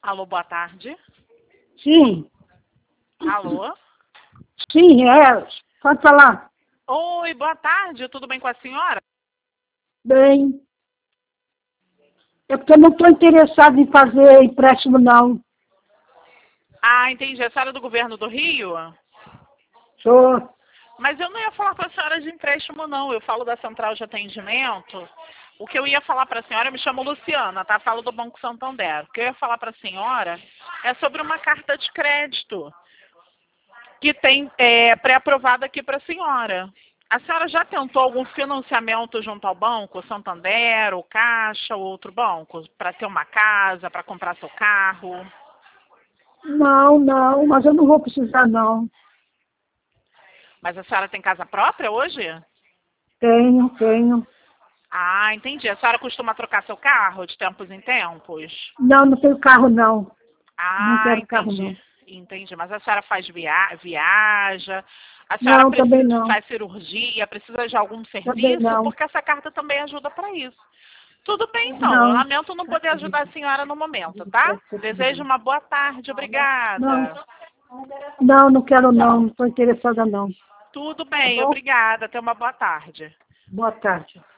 Alô, boa tarde. Sim, Alô? sim, é. Pode falar. Oi, boa tarde. Tudo bem com a senhora? Bem, é porque eu não estou interessado em fazer empréstimo, não. Ah, entendi. A senhora é do governo do Rio? Sou. Mas eu não ia falar para a senhora de empréstimo, não. Eu falo da central de atendimento. O que eu ia falar para a senhora, eu me chamo Luciana, tá? Falo do Banco Santander. O que eu ia falar para a senhora é sobre uma carta de crédito que tem pré-aprovada aqui para a senhora. A senhora já tentou algum financiamento junto ao banco, Santander, ou Caixa, ou outro banco, para ter uma casa, para comprar seu carro? Não, não, mas eu não vou precisar, não. Mas a senhora tem casa própria hoje? Tenho. Ah, entendi. A senhora costuma trocar seu carro de tempos em tempos? Não, não tenho carro, não. Não Ah, quero carro, entendi. não. Entendi. Mas a senhora faz viaja? A senhora Não, também precisa, não. faz cirurgia? Precisa de algum Também serviço? não. Porque essa carta também ajuda para isso. Tudo bem, então. Eu Não. lamento não poder ajudar a senhora no momento, tá? Desejo uma boa tarde. Não, Obrigada. não quero, não. Não estou interessada, não. Tudo Tá bem. bom? Obrigada. Tenha uma boa tarde. Boa tarde.